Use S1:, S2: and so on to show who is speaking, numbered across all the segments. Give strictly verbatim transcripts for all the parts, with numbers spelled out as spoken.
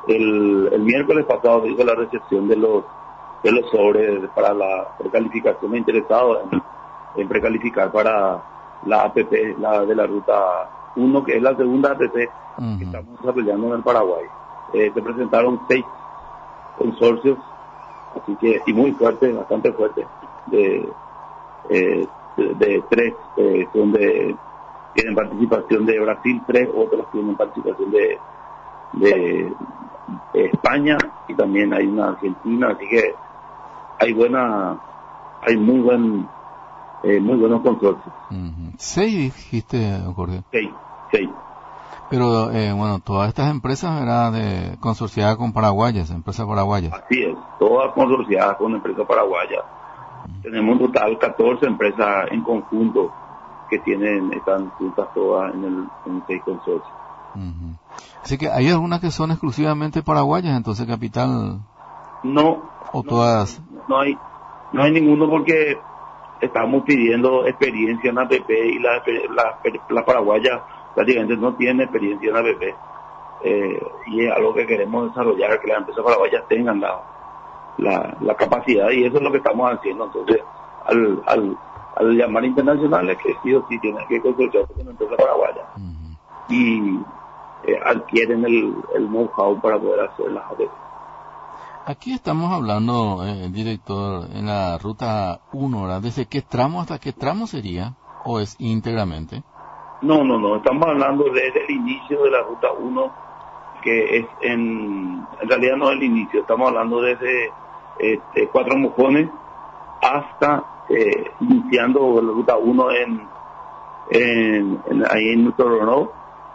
S1: El, el miércoles pasado hizo la recepción de los de los sobres para la precalificación. Interesado en, en precalificar para la A P P, la de la ruta uno, que es la segunda A P P uh-huh. que estamos desarrollando en el Paraguay. Eh, se presentaron seis consorcios, así que, y muy fuerte, bastante fuerte, de, eh, de, de tres, eh, son de, tienen participación de Brasil, tres otros tienen participación de, de, de España, y también hay una Argentina, así que hay buena, hay muy buen, eh, muy buenos consorcios.
S2: Uh-huh. Seis dijiste, Jorge.
S1: Seis, seis.
S2: Pero, eh, bueno, todas estas empresas eran de, consorciadas con paraguayas, empresas paraguayas.
S1: Así es, todas consorciadas con empresas paraguayas. Uh-huh. Tenemos un total catorce empresas en conjunto que tienen, están juntas todas en el, en seis consorcios.
S2: Uh-huh. Así que hay algunas que son exclusivamente paraguayas, entonces, Capital.
S1: No.
S2: ¿O no, todas?
S1: No hay, no hay ninguno, porque estamos pidiendo experiencia en A P P y la, la, la paraguaya prácticamente no tiene experiencia en A P P, eh, y es algo que queremos desarrollar, que las empresas paraguayas tengan la, la, la capacidad, y eso es lo que estamos haciendo. Entonces, al, al, al llamar internacionales, que sí o sí tienen que consorciarse con empresas paraguayas uh-huh. y eh, adquieren el, el know-how para poder hacer las A P P.
S2: Aquí estamos hablando, eh, director, en la ruta uno, ¿verdad? ¿Desde qué tramo hasta qué tramo sería? ¿O es íntegramente?
S1: No, no, no. Estamos hablando desde el inicio de la ruta uno, que es en... En realidad no es el inicio. Estamos hablando desde este, Cuatro Mojones hasta eh, iniciando la ruta uno en, en, en ahí en Nutorronó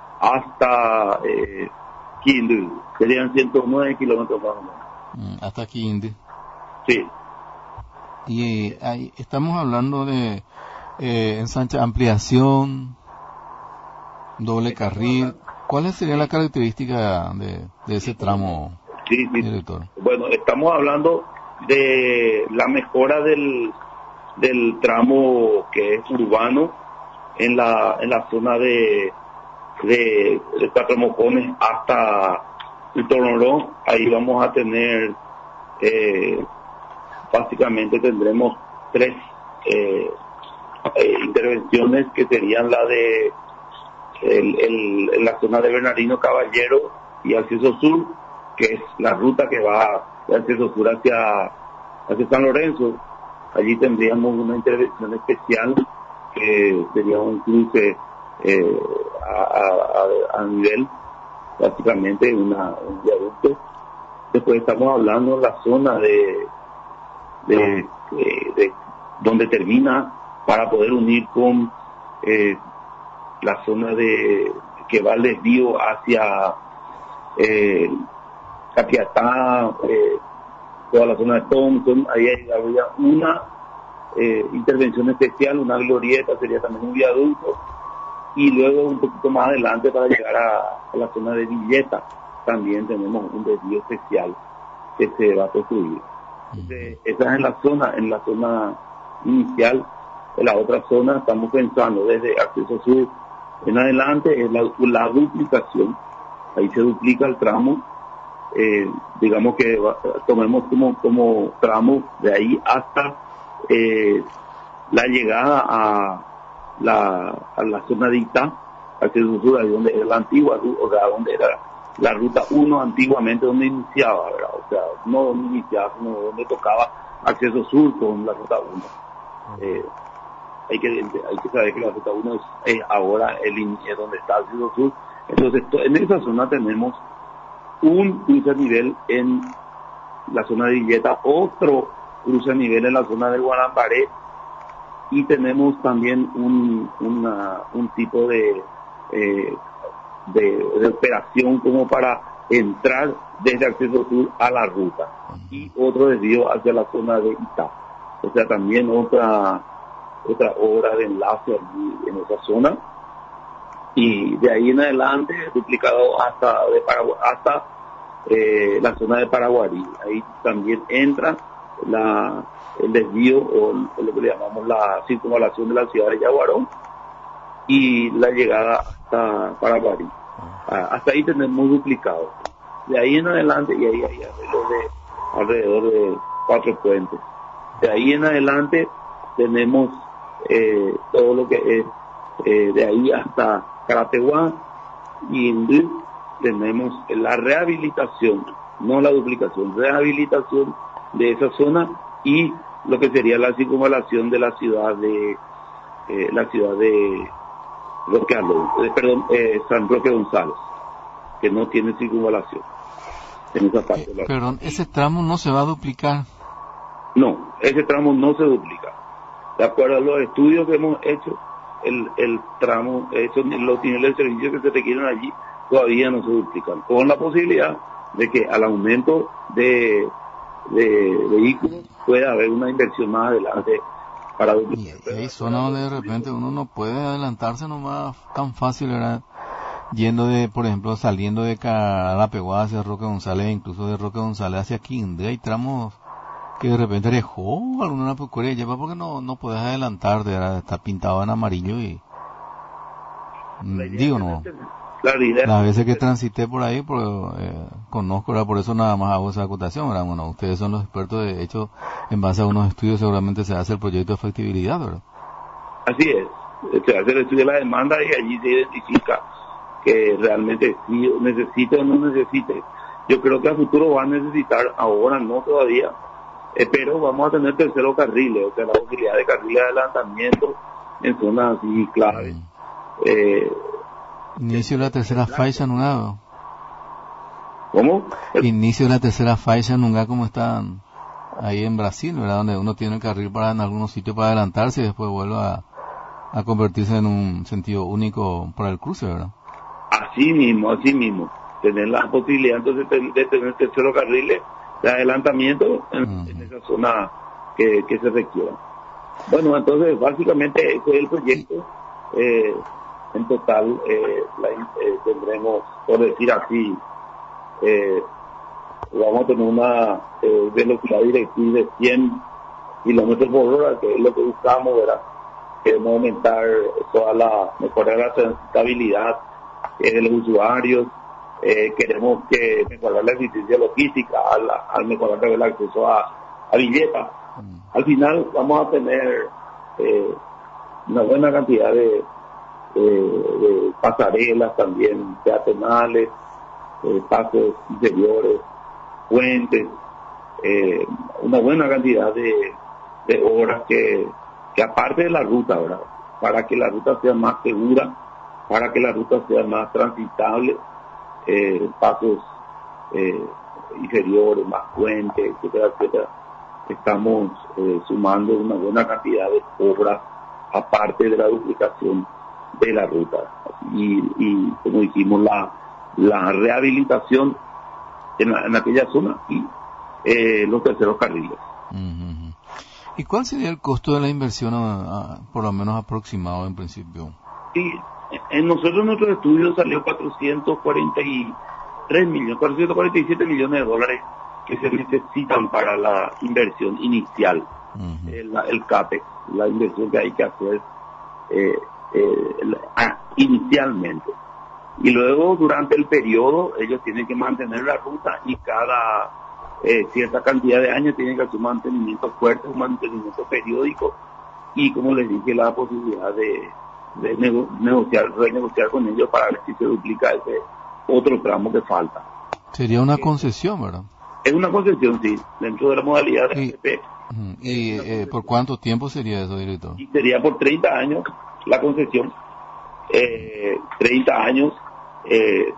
S1: hasta eh, Quindú. Serían ciento nueve kilómetros más o menos.
S2: Hasta Quindú.
S1: Sí.
S2: Y ahí estamos hablando de eh, ensancha, ampliación, doble carril. ¿Cuál sería la característica de, de ese tramo,
S1: sí, sí.
S2: director?
S1: Bueno, estamos hablando de la mejora del del tramo que es urbano en la en la zona de de, de Cuatro Mojones hasta el Tororó. Ahí vamos a tener eh, básicamente tendremos tres eh, eh, intervenciones, que serían la de el, el, en la zona de Bernardino Caballero y Acceso Sur, que es la ruta que va de Acceso Sur hacia hacia San Lorenzo. Allí tendríamos una intervención especial, que sería un cruce eh, a, a, a nivel, básicamente una, un viaducto. Después estamos hablando de la zona de, de, de, de donde termina, para poder unir con eh, la zona de que va al desvío hacia eh, Capiatá, eh, toda la zona de Thompson. Ahí habría una eh, intervención especial, una glorieta, sería también un viaducto, y luego un poquito más adelante, para llegar a, a la zona de Villeta, también tenemos un desvío especial que se va a construir. Entonces, esa es en la zona, en la zona inicial. En la otra zona estamos pensando desde Acceso Sur en adelante, es la, la duplicación. Ahí se duplica el tramo, eh, digamos que va, tomemos como, como tramo de ahí hasta eh, la llegada a la, a la zona de Itá, Acceso Sur, ahí donde era la antigua, o sea, donde era la ruta uno antiguamente, donde iniciaba, ¿verdad? O sea, no donde iniciaba, sino donde tocaba Acceso Sur con la ruta uno. Eh, hay que hay que saber que la ruta uno es eh, ahora el es donde está Acceso Sur. Entonces, en esa zona tenemos un cruce a nivel en la zona de Villeta, otro cruce a nivel en la zona del Guanambaré, y tenemos también un una, un tipo de, eh, de de operación como para entrar desde Acceso Sur a la ruta, y otro desvío hacia la zona de Itá. O sea, también otra otra obra de enlace allí en esa zona, y de ahí en adelante duplicado hasta de Paraguay, hasta eh, la zona de Paraguarí. Ahí también entra la el desvío, o lo que le llamamos la circunvalación de la ciudad de Yaguarón, y la llegada hasta Paraguarí. Ah, hasta ahí tenemos duplicado. De ahí en adelante, y ahí hay alrededor de, alrededor de cuatro puentes. De ahí en adelante tenemos eh, todo lo que es eh, de ahí hasta Carateguá y Indí, tenemos la rehabilitación, no la duplicación, rehabilitación de esa zona y lo que sería la circunvalación de la ciudad de eh, la ciudad de Roque Alonso, eh, perdón, eh, San Roque González, que no tiene circunvalación en esa parte.
S2: Eh, perdón, ese tramo no se va a duplicar.
S1: No, ese tramo no se duplica. De acuerdo a los estudios que hemos hecho, el, el tramo, eso, los niveles de servicio que se requieren allí todavía no se duplican, con la posibilidad de que al aumento de, de vehículos pueda haber una inversión más adelante para duplicar.
S2: Y hay zonas donde de repente uno no puede adelantarse nomás tan fácil, ¿verdad? Yendo de, por ejemplo, saliendo de Carapeguá hacia Roque González, incluso de Roque González hacia Quindé, hay tramos que de repente dejó alguna pecuaria lleva porque no no puedes adelantar, ¿verdad? Está pintado en amarillo y digo no. Las veces que transité por ahí, por, eh, conozco, ¿verdad? Por eso nada más hago esa acotación, ¿verdad? Bueno, ustedes son los expertos, de hecho, en base a unos estudios seguramente se hace el proyecto de factibilidad, ¿verdad?
S1: Así es, se hace el estudio de la demanda y allí se identifica que realmente si necesite o no necesite. Yo creo que a futuro va a necesitar, ahora no todavía, eh, pero vamos a tener terceros carriles, o sea, la posibilidad de carriles de adelantamiento en zonas así claves. Mm. Eh,
S2: Inicio de la tercera faixa nunca.
S1: ¿Cómo?
S2: Inicio de la tercera faixa nunca, como están ahí en Brasil, ¿verdad? Donde uno tiene el carril para en algunos sitios para adelantarse y después vuelve a, a convertirse en un sentido único para el cruce, ¿verdad?
S1: Así mismo, así mismo. Tener la posibilidad entonces de, de tener terceros carriles de adelantamiento en, uh-huh. en esa zona que, que se requiera. Bueno, entonces básicamente ese es el proyecto. Eh, en total eh, la, eh, tendremos, por decir así, eh, vamos a tener una eh, velocidad directriz de cien kilómetros por hora, que es lo que buscamos, ¿verdad? Queremos aumentar toda la, mejorar la transitabilidad eh, de los usuarios, eh, queremos que mejorar la eficiencia logística al, al mejorar el acceso a, a billetas. Mm. Al final vamos a tener eh, una buena cantidad de Eh, de pasarelas también peatonales, eh, pasos interiores, puentes, eh, una buena cantidad de, de obras que, que aparte de la ruta, ¿verdad? Para que la ruta sea más segura, para que la ruta sea más transitable, eh, pasos eh, inferiores, más puentes, etcétera, etcétera. Estamos eh, sumando una buena cantidad de obras aparte de la duplicación de la ruta y, y como dijimos la la rehabilitación en, la, en aquella zona y eh, los terceros carriles.
S2: Uh-huh. ¿Y cuál sería el costo de la inversión a, a, por lo menos aproximado en principio?
S1: Sí, en nosotros nuestro estudio salió cuatrocientos cuarenta y tres millones, cuatrocientos cuarenta y siete millones de dólares que se necesitan para la inversión inicial, uh-huh. el, el CAPEX, la inversión que hay que hacer eh, Eh, ah, inicialmente, y luego durante el periodo ellos tienen que mantener la ruta y cada eh, cierta cantidad de años tienen que hacer un mantenimiento fuerte, un mantenimiento periódico y como les dije la posibilidad de, de nego- negociar, renegociar con ellos para ver si se duplica ese otro tramo que falta.
S2: Sería una concesión, ¿verdad?
S1: Es una concesión, sí, dentro de la modalidad de
S2: y,
S1: A P P.
S2: ¿Y eh, por cuánto tiempo sería eso, director?
S1: Y sería por treinta años la concesión, eh, treinta años, eh,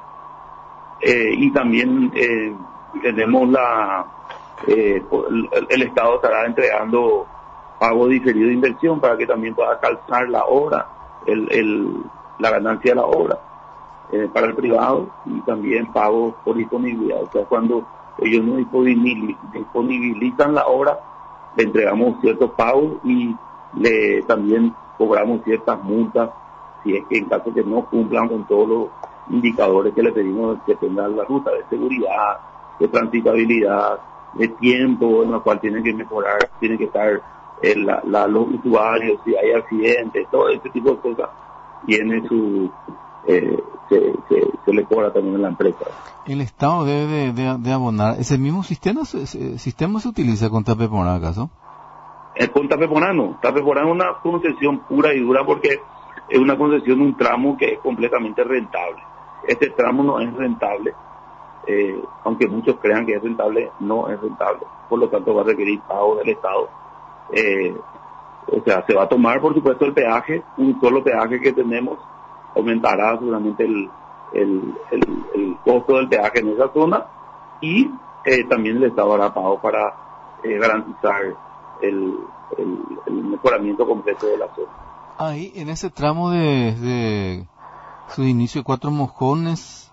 S1: eh, y también eh, tenemos la, eh, el, el Estado estará entregando pago diferido de inversión para que también pueda calzar la obra, el, el, la ganancia de la obra eh, para el privado y también pago por disponibilidad. O sea, cuando ellos no disponibilizan la obra, le entregamos ciertos pagos y le también cobramos ciertas multas si es que en caso que no cumplan con todos los indicadores que le pedimos que tengan la ruta de seguridad, de transitabilidad, de tiempo en el cual tienen que mejorar, tienen que estar eh, la, la, los usuarios, si hay accidentes, todo ese tipo de cosas tiene su eh, se, se, se le cobra también a la empresa.
S2: ¿El Estado debe de, de, de abonar? ¿Ese mismo sistema, ese sistema se utiliza con Tapeponá, acaso?
S1: Eh, con Tapeponá no. Tapeponá es una concesión pura y dura porque es una concesión, un tramo que es completamente rentable. Este tramo no es rentable, eh, aunque muchos crean que es rentable, no es rentable. Por lo tanto va a requerir pago del Estado. Eh, o sea, se va a tomar, por supuesto, el peaje, un solo peaje que tenemos, aumentará seguramente el, el, el, el costo del peaje en esa zona y eh, también el Estado hará pago para eh, garantizar el, el, el mejoramiento completo de la zona.
S2: Ahí, en ese tramo de, de su inicio de Cuatro Mojones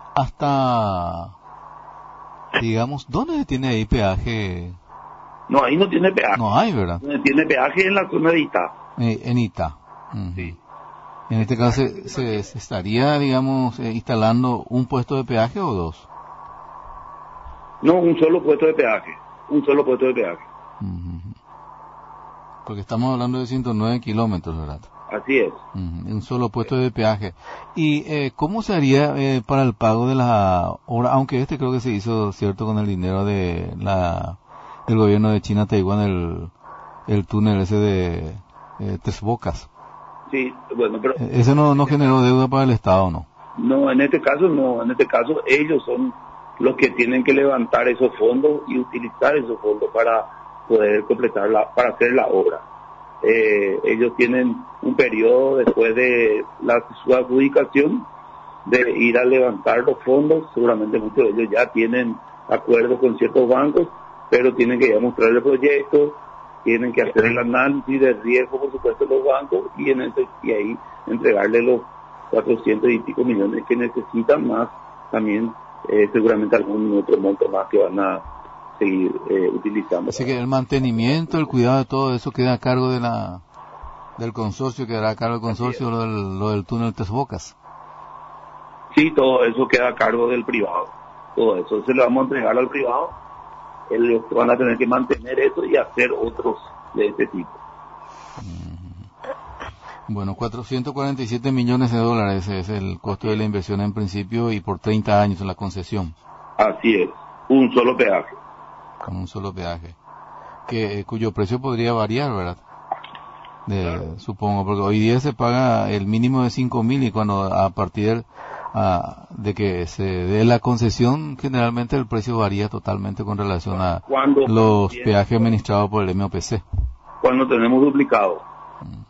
S2: hasta, digamos, ¿dónde tiene ahí peaje?
S1: No, ahí no tiene peaje.
S2: No hay, ¿verdad?
S1: Tiene peaje en la zona de Itá.
S2: Eh, en Itá. Uh-huh.
S1: Sí.
S2: En este caso, ¿se, se, se estaría, digamos, eh, instalando un puesto de peaje o dos?
S1: No, un solo puesto de peaje. Un solo puesto de peaje.
S2: Uh-huh. Porque estamos hablando de ciento nueve kilómetros, ¿verdad?
S1: Así es.
S2: Uh-huh. Un solo puesto de peaje. ¿Y eh, cómo se haría eh, para el pago de la obra? Aunque este creo que se hizo, cierto, con el dinero de la del gobierno de China, Taiwán, el, el túnel ese de eh, Tres Bocas.
S1: Sí, bueno, pero...
S2: ¿Ese no, no generó deuda para el Estado, no?
S1: No, en este caso no. En este caso ellos son los que tienen que levantar esos fondos y utilizar esos fondos para poder completar la, para hacer la obra. Eh, ellos tienen un periodo después de la, su adjudicación de ir a levantar los fondos. Seguramente muchos de ellos ya tienen acuerdos con ciertos bancos, pero tienen que ya mostrar el proyecto, tienen que hacer el análisis de riesgo, por supuesto, los bancos, y, en ese, y ahí entregarle los cuatrocientos y pico millones que necesitan, más también eh, seguramente algún otro monto más que van a seguir eh, utilizando.
S2: Así que el mantenimiento, el cuidado de todo eso queda a cargo de la del consorcio, quedará a cargo del consorcio, lo del, lo del túnel Tres Bocas.
S1: Sí, todo eso queda a cargo del privado. Todo eso se lo vamos a entregar al privado. Ellos van a tener que mantener eso y hacer otros de este tipo.
S2: Bueno, cuatrocientos cuarenta y siete millones de dólares es el costo de la inversión en principio y por treinta años en la concesión.
S1: Así es, un solo peaje.
S2: Con un solo peaje, que cuyo precio podría variar, ¿verdad? De, claro. Supongo, porque hoy día se paga el mínimo de cinco mil y cuando a partir a, de que se dé la concesión, generalmente el precio varía totalmente con relación a cuando los bien, peajes administrados por el M O P C.
S1: Cuando tenemos duplicado. Mm.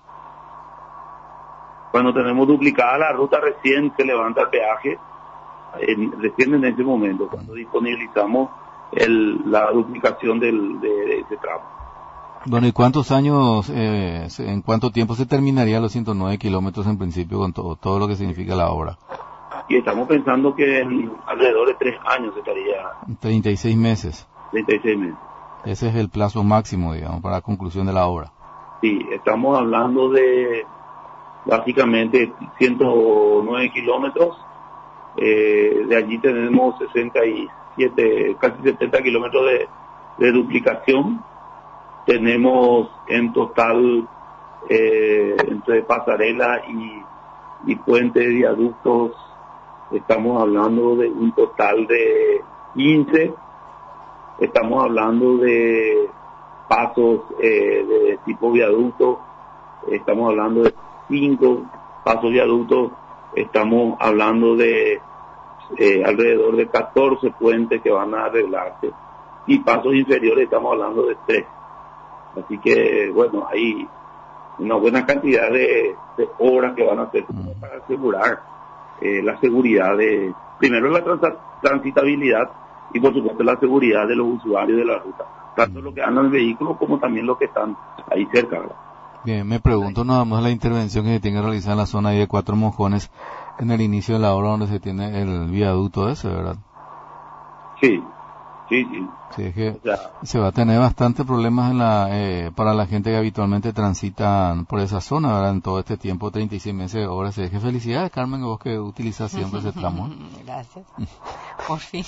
S1: Cuando tenemos duplicada la ruta, recién se levanta el peaje, en, recién en ese momento, cuando disponibilizamos el, la duplicación del, de, de ese tramo.
S2: Bueno, ¿y cuántos años, eh, en cuánto tiempo se terminaría los ciento nueve kilómetros en principio con todo, todo lo que significa la obra?
S1: Y estamos pensando que en alrededor de tres años estaría...
S2: treinta y seis meses.
S1: treinta y seis meses.
S2: Ese es el plazo máximo, digamos, para la conclusión de la obra.
S1: Sí, estamos hablando de básicamente ciento nueve kilómetros. Eh, de allí tenemos sesenta y siete, casi setenta kilómetros de, de duplicación. Tenemos en total, eh, entre pasarela y, y puente de viaductos, estamos hablando de un total de quince. Estamos hablando de pasos eh, de tipo viaducto, estamos hablando de cinco pasos viaductos, estamos hablando de eh, alrededor de catorce puentes que van a arreglarse, y pasos inferiores estamos hablando de tres. Así que, bueno, hay una buena cantidad de, de obras que van a hacer para asegurar eh, la seguridad de, primero la trans- transitabilidad y por supuesto la seguridad de los usuarios de la ruta, tanto los que andan en vehículos como también los que están ahí cerca, ¿verdad?
S2: Bien, me pregunto nada más la intervención que se tiene que realizar en la zona ahí de Cuatro Mojones en el inicio de la obra donde se tiene el viaducto ese, ¿verdad?
S1: Sí, sí, sí.
S2: Sí, es que
S1: o sea,
S2: se va a tener bastante problemas en la, eh, para la gente que habitualmente transita por esa zona, ¿verdad? En todo este tiempo, treinta y seis meses de obra. Sí, es que felicidades, Carmen, vos que utilizas siempre ese tramo.
S3: Gracias. Por fin.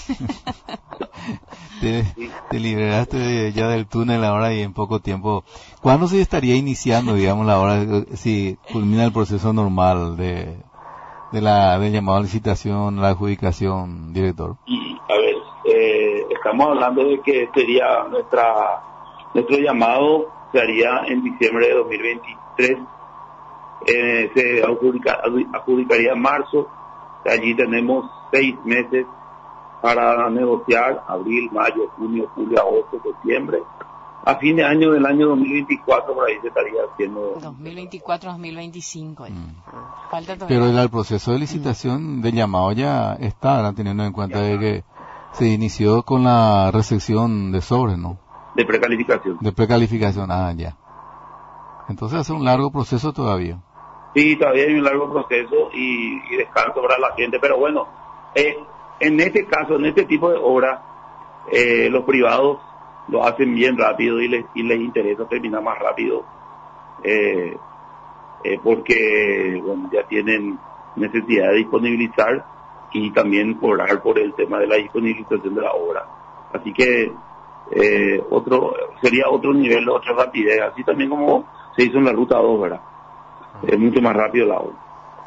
S2: te, te liberaste de, ya del túnel ahora y en poco tiempo. ¿Cuándo se estaría iniciando, digamos, la hora, si culmina el proceso normal de, de la del llamado a licitación, la adjudicación, director?
S1: Y, a ver, eh, estamos hablando de que sería nuestra nuestro llamado se haría en diciembre de dos mil veintitrés, eh, se adjudica, adjudicaría en marzo, allí tenemos seis meses para negociar, abril, mayo, junio, julio, agosto, septiembre. A fin de año del año dos mil veinticuatro, por ahí se estaría haciendo...
S3: dos mil veinticuatro a dos mil veinticinco. Mm. Falta todavía.
S2: Pero el, el proceso de licitación mm. del llamado ya está, ¿verdad? Teniendo en cuenta de que se inició con la recepción de sobres, ¿no?
S1: De precalificación.
S2: De precalificación, ah, ya. Entonces hace un largo proceso todavía.
S1: Sí, todavía hay un largo proceso y, y descanso para la gente, pero bueno, eh, en este caso, en este tipo de obras, eh, los privados lo hacen bien rápido y les, y les interesa terminar más rápido, eh, eh, porque bueno, ya tienen necesidad de disponibilizar y también cobrar por el tema de la disponibilización de la obra. Así que eh, otro sería otro nivel, otra rapidez, así también como se hizo en la ruta dos, ¿verdad? Es mucho más rápido la obra.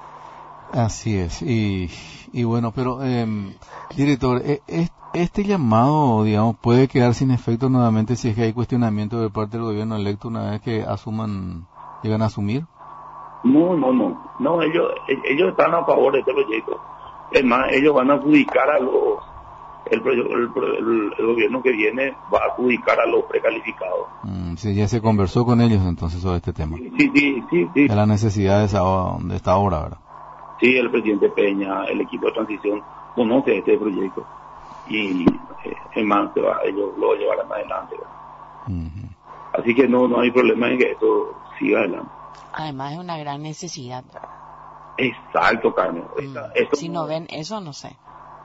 S2: Así es, y, y bueno, pero eh, director, eh, este llamado, digamos, puede quedar sin efecto nuevamente si es que hay cuestionamiento de parte del gobierno electo una vez que asuman, llegan a asumir.
S1: No, no, no, no, ellos ellos están a favor de este proyecto. Es más, ellos van a adjudicar a los, el, el, el, el gobierno que viene va a adjudicar a los precalificados.
S2: Mm, sí, ya se conversó con ellos entonces sobre este tema.
S1: Sí, sí, sí, sí.
S2: De la necesidad de, esa, de esta obra, ¿verdad?
S1: Sí, el presidente Peña, el equipo de transición conoce este proyecto y eh, es más, se va, ellos lo llevarán adelante. Uh-huh. Así que no no hay problema en que esto siga adelante.
S3: Además es una gran necesidad.
S1: Exacto, Carmen.
S3: Mm.
S1: Esta, esto
S3: si no ven eso, no sé.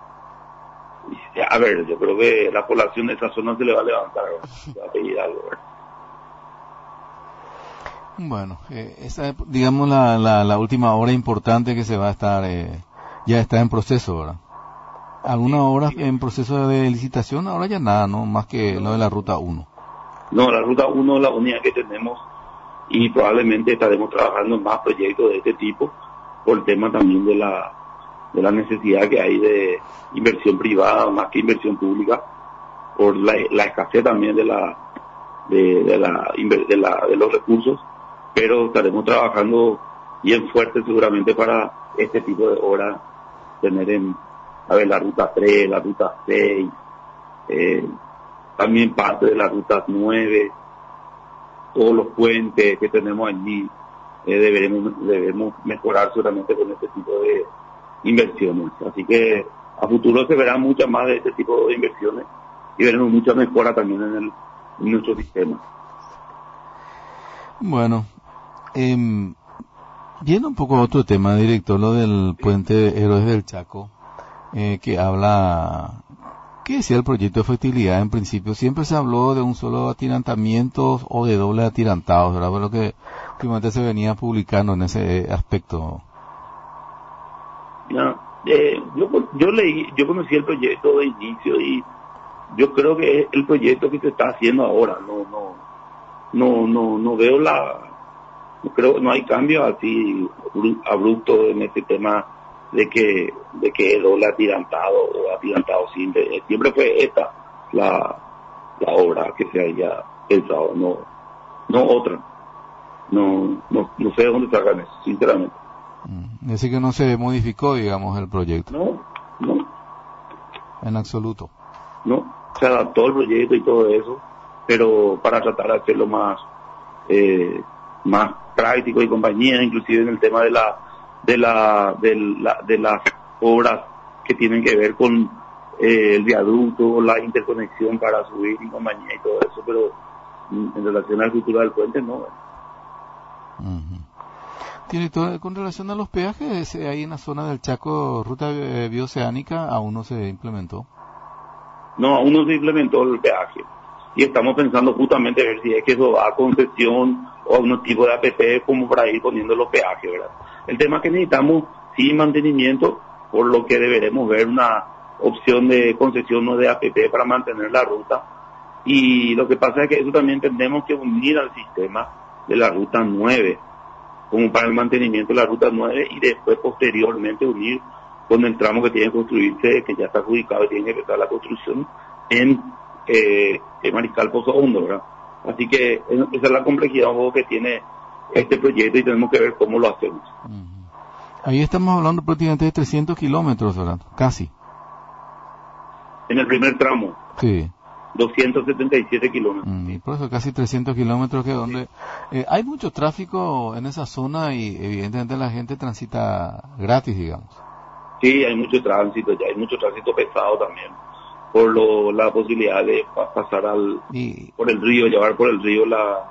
S1: A ver, yo creo que la población de esa zona se le va a levantar, se va a pedir algo, ¿verdad?
S2: Bueno, eh, esa es, digamos, la, la, la última obra importante que se va a estar, eh, ya está en proceso, ¿verdad? ¿Alguna obra en proceso de licitación? Ahora ya nada, ¿no? Más que lo de la Ruta uno.
S1: No, la Ruta uno es la única que tenemos y probablemente estaremos trabajando en más proyectos de este tipo por el tema también de la de la necesidad que hay de inversión privada más que inversión pública, por la, la escasez también de la de, de la de la de los recursos. Pero estaremos trabajando bien fuerte seguramente para este tipo de obras, tener en, a ver, la ruta tres, la ruta seis, eh, también parte de la ruta nueve, todos los puentes que tenemos allí, eh, deberemos, debemos mejorar seguramente con este tipo de inversiones. Así que a futuro se verán muchas más de este tipo de inversiones y veremos mucha mejora también en, el, en nuestro sistema.
S2: Bueno, eh, viendo un poco a otro tema, director, lo del puente Héroes del Chaco, eh, que habla, ¿qué decía el proyecto de factibilidad? En principio siempre se habló de un solo atirantamiento o de doble atirantados, ¿verdad? Fue lo que últimamente se venía publicando en ese aspecto.
S1: No, eh, yo, yo leí, yo conocí el proyecto de inicio y yo creo que es el proyecto que se está haciendo ahora, no, no, no, no, no veo la, no creo, no hay cambio así abrupto en este tema de que, de que es doble atirantado o atirantado simple. Siempre fue esta la, la obra que se haya pensado, no, no otra. No, no, no sé de dónde sacan eso, sinceramente.
S2: Es decir, que no se modificó, digamos, el proyecto.
S1: No, no.
S2: En absoluto.
S1: No, se adaptó el proyecto y todo eso, pero para tratar de hacerlo más eh, más práctico y compañía, inclusive en el tema de la de la de, la, de las obras que tienen que ver con eh, el viaducto, la interconexión para subir y compañía y todo eso, pero en relación al futuro del puente no.
S2: Uh-huh. Director, con relación a los peajes, ahí en la zona del Chaco, ruta eh, bioceánica, ¿aún no se implementó?
S1: No, aún no se implementó el peaje. Y estamos pensando justamente ver si es que eso va a concesión o a un tipo de A P P como para ir poniendo los peajes, ¿verdad? El tema es que necesitamos sí mantenimiento, por lo que deberemos ver una opción de concesión o de A P P para mantener la ruta. Y lo que pasa es que eso también tenemos que unir al sistema de la ruta nueve. como para el mantenimiento de la ruta nueve y después posteriormente unir con el tramo que tiene que construirse, que ya está adjudicado y tiene que empezar la construcción en, eh, en Mariscal Pozo Hondo, ¿verdad? Así que esa es la complejidad un poco que tiene este proyecto y tenemos que ver cómo lo hacemos.
S2: Uh-huh. Ahí estamos hablando prácticamente de trescientos kilómetros, ¿verdad? Casi.
S1: En el primer tramo.
S2: Sí.
S1: doscientos setenta y siete kilómetros.
S2: Mm, por eso casi trescientos kilómetros que donde eh, hay mucho tráfico en esa zona y evidentemente la gente transita gratis, digamos.
S1: Sí, hay mucho tránsito, ya hay mucho tránsito pesado también, por lo, la posibilidad de pa- pasar al
S2: Y,
S1: por el río, llevar por el río la,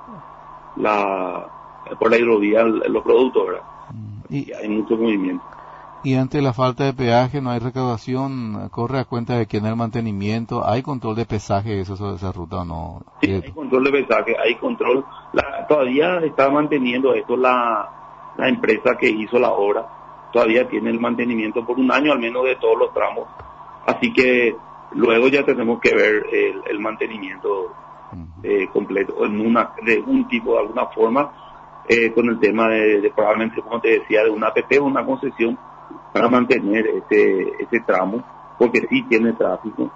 S1: la por la hidrovía los productos, ¿verdad?
S2: y,
S1: Y hay mucho movimiento.
S2: y ante la falta de peaje no hay recaudación, corre a cuenta de quién el mantenimiento, hay control de pesaje eso sobre esa ruta o no.
S1: Sí, hay control de pesaje, hay control. La, todavía está manteniendo esto la, la empresa que hizo la obra, todavía tiene el mantenimiento por un año al menos de todos los tramos. Así que luego ya tenemos que ver el, el mantenimiento eh, completo, en una de un tipo, de alguna forma, eh, con el tema de, de probablemente, como te decía, de una A P P o una concesión para mantener ese, ese tramo, porque sí tiene tráfico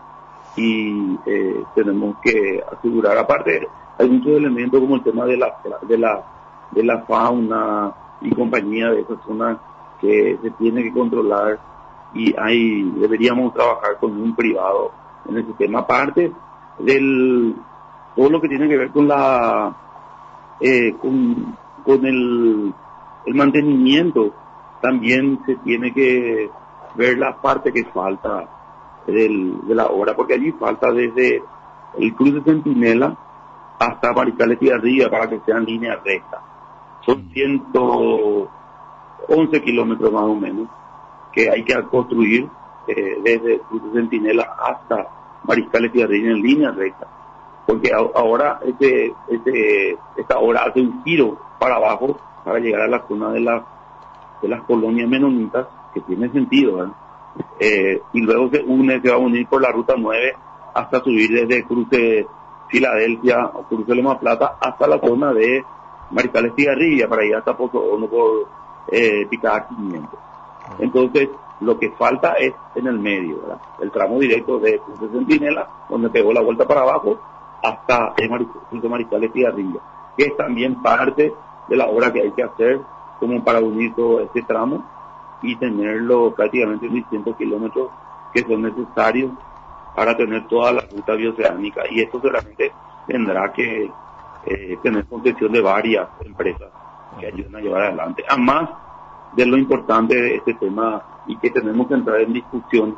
S1: y eh, tenemos que asegurar. Aparte, hay muchos elementos como el tema de la de la de la fauna y compañía de esa zona que se tiene que controlar y hay deberíamos trabajar con un privado en ese tema, aparte del todo lo que tiene que ver con la eh, con, con el, el mantenimiento. También se tiene que ver la parte que falta del, de la obra, porque allí falta desde el cruce Centinela hasta Mariscal Estigarribia para que sean líneas rectas. Son ciento once kilómetros más o menos que hay que construir eh, desde el cruce Centinela hasta Mariscal Estigarribia en línea recta, porque a, ahora este, este, esta obra hace un giro para abajo para llegar a la zona de la de las colonias menonitas, que tiene sentido, ¿verdad? Eh, y luego se une, se va a unir por la ruta nueve hasta subir desde el cruce Filadelfia o cruce Loma Plata hasta la zona de Mariscal Estigarribia para ir hasta Pozo Hondo por eh, Picada quinientos. Entonces, lo que falta es en el medio, ¿verdad? El tramo directo de cruce Centinela, donde pegó la vuelta para abajo, hasta el cruce Mariscal Estigarribia, que es también parte de la obra que hay que hacer como para unir todo este tramo y tenerlo prácticamente en distintos kilómetros que son necesarios para tener toda la ruta bioceánica, y esto seguramente tendrá que eh, tener concesión de varias empresas que ayuden a llevar adelante. Además de lo importante de este tema y que tenemos que entrar en discusión,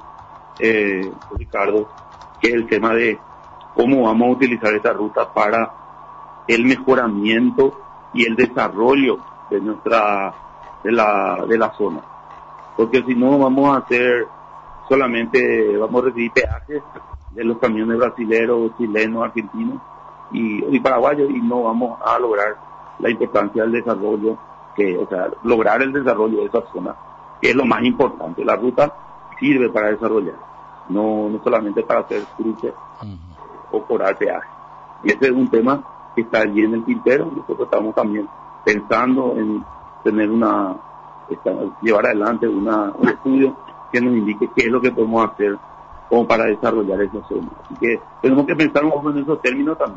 S1: eh, Ricardo, que es el tema de cómo vamos a utilizar esta ruta para el mejoramiento y el desarrollo de nuestra de la de la zona, porque si no vamos a hacer solamente vamos a recibir peajes de los camiones brasileños, chilenos, argentinos y, y paraguayos, y no vamos a lograr la importancia del desarrollo, que o sea lograr el desarrollo de esa zona, que es lo más importante. La ruta sirve para desarrollar, no no solamente para hacer cruces uh-huh. o cobrar peajes, y ese es un tema que está allí en el tintero. Nosotros estamos también pensando en tener una, llevar adelante una, un estudio que nos indique qué es lo que podemos hacer como para desarrollar esa zona. Así que tenemos que pensar un poco en esos términos también.